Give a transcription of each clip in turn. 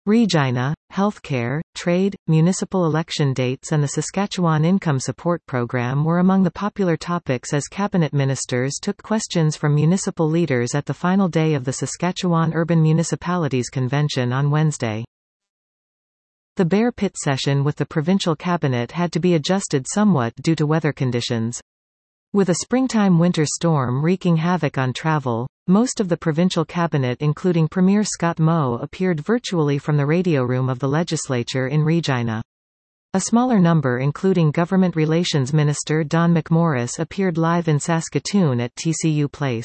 Regina, healthcare, trade, municipal election dates and the Saskatchewan Income Support Program were among the popular topics as cabinet ministers took questions from municipal leaders at the final day of the Saskatchewan Urban Municipalities Convention on Wednesday. The Bear Pit session with the provincial cabinet had to be adjusted somewhat due to weather conditions. With a springtime winter storm wreaking havoc on travel, most of the provincial cabinet including Premier Scott Moe appeared virtually from the radio room of the legislature in Regina. A smaller number including Government Relations Minister Don McMorris appeared live in Saskatoon at TCU Place.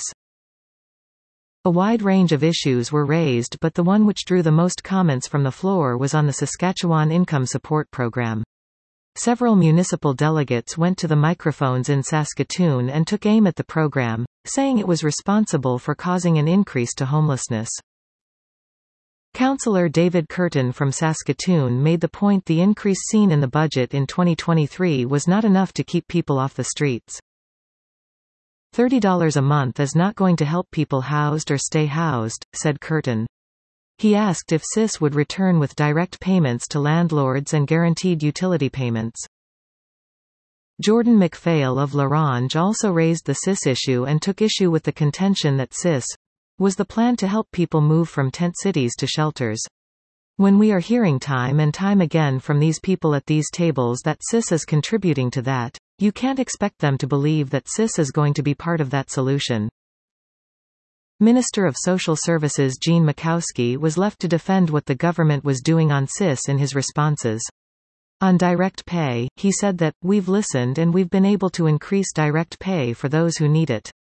A wide range of issues were raised, but the one which drew the most comments from the floor was on the Saskatchewan Income Support Program. Several municipal delegates went to the microphones in Saskatoon and took aim at the program, saying it was responsible for causing an increase to homelessness. Councillor David Curtin from Saskatoon made the point the increase seen in the budget in 2023 was not enough to keep people off the streets. $30 a month is not going to help people housed or stay housed, said Curtin. He asked if CIS would return with direct payments to landlords and guaranteed utility payments. Jordan McPhail of LaRange also raised the CIS issue and took issue with the contention that CIS was the plan to help people move from tent cities to shelters. When we are hearing time and time again from these people at these tables that CIS is contributing to that, you can't expect them to believe that CIS is going to be part of that solution. Minister of Social Services Gene Makowski was left to defend what the government was doing on CIS in his responses. On direct pay, he said that, "We've listened and we've been able to increase direct pay for those who need it."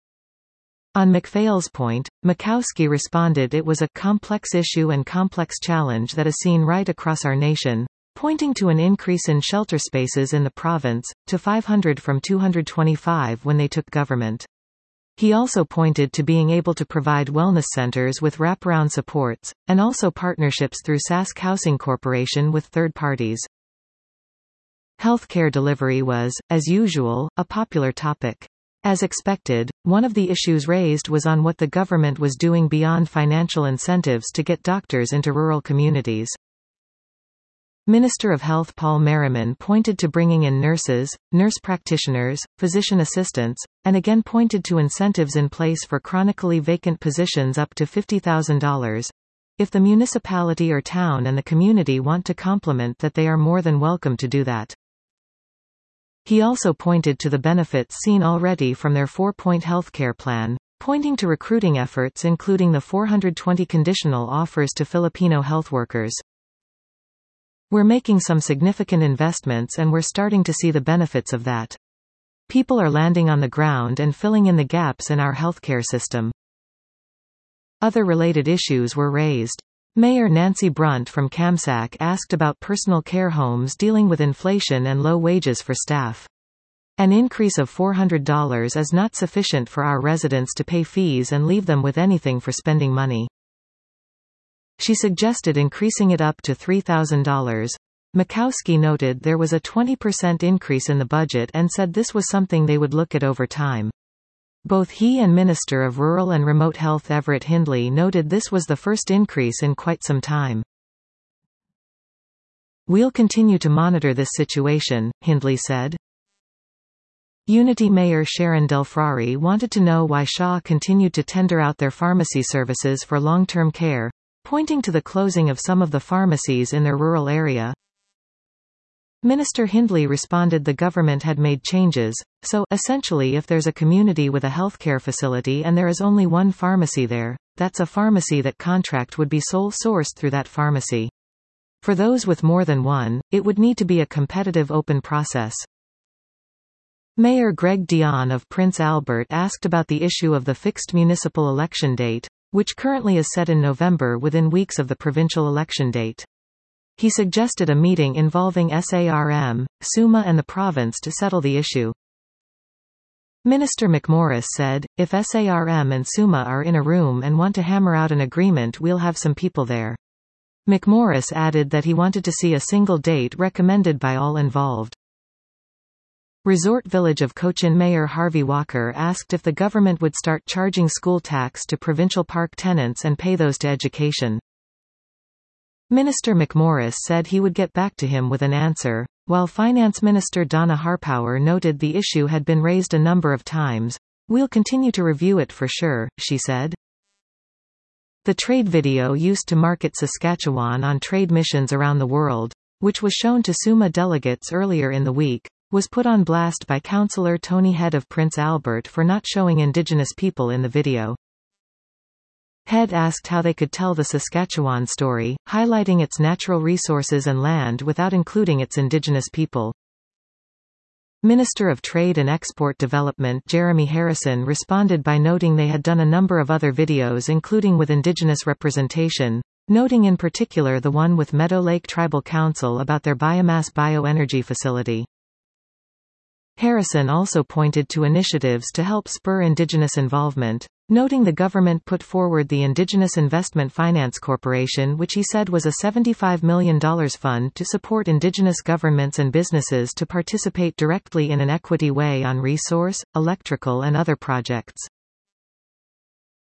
On McPhail's point, Makowski responded it was a complex issue and complex challenge that is seen right across our nation, pointing to an increase in shelter spaces in the province, to 500 from 225 when they took government. He also pointed to being able to provide wellness centers with wraparound supports, and also partnerships through Sask Housing Corporation with third parties. Healthcare delivery was, as usual, a popular topic. As expected, one of the issues raised was on what the government was doing beyond financial incentives to get doctors into rural communities. Minister of Health Paul Merriman pointed to bringing in nurses, nurse practitioners, physician assistants, and again pointed to incentives in place for chronically vacant positions up to $50,000. If the municipality or town and the community want to complement that, they are more than welcome to do that. He also pointed to the benefits seen already from their 4-point healthcare plan, pointing to recruiting efforts including the 420 conditional offers to Filipino health workers. "We're making some significant investments and we're starting to see the benefits of that. People are landing on the ground and filling in the gaps in our healthcare system." Other related issues were raised. Mayor Nancy Brunt from Kamsack asked about personal care homes dealing with inflation and low wages for staff. An increase of $400 is not sufficient for our residents to pay fees and leave them with anything for spending money. She suggested increasing it up to $3,000. Makowski noted there was a 20% increase in the budget and said this was something they would look at over time. Both he and Minister of Rural and Remote Health Everett Hindley noted this was the first increase in quite some time. "We'll continue to monitor this situation," Hindley said. Unity Mayor Sharon Delfrari wanted to know why Shaw continued to tender out their pharmacy services for long-term care, pointing to the closing of some of the pharmacies in their rural area. Minister Hindley responded the government had made changes, so, essentially if there's a community with a healthcare facility and there is only one pharmacy there, that's a pharmacy that contract would be sole sourced through that pharmacy. For those with more than one, it would need to be a competitive open process. Mayor Greg Dion of Prince Albert asked about the issue of the fixed municipal election date, which currently is set in November within weeks of the provincial election date. He suggested a meeting involving SARM, SUMA and the province to settle the issue. Minister McMorris said, "If SARM and SUMA are in a room and want to hammer out an agreement, we'll have some people there." McMorris added that he wanted to see a single date recommended by all involved. Resort Village of Cochin Mayor Harvey Walker asked if the government would start charging school tax to provincial park tenants and pay those to education. Minister McMorris said he would get back to him with an answer, while Finance Minister Donna Harpower noted the issue had been raised a number of times. "We'll continue to review it for sure," she said. The trade video used to market Saskatchewan on trade missions around the world, which was shown to SUMA delegates earlier in the week, was put on blast by Councillor Tony Head of Prince Albert for not showing Indigenous people in the video. Head asked how they could tell the Saskatchewan story, highlighting its natural resources and land without including its Indigenous people. Minister of Trade and Export Development Jeremy Harrison responded by noting they had done a number of other videos including with Indigenous representation, noting in particular the one with Meadow Lake Tribal Council about their biomass bioenergy facility. Harrison also pointed to initiatives to help spur Indigenous involvement, noting the government put forward the Indigenous Investment Finance Corporation, which he said was a $75 million fund to support Indigenous governments and businesses to participate directly in an equity way on resource, electrical and other projects.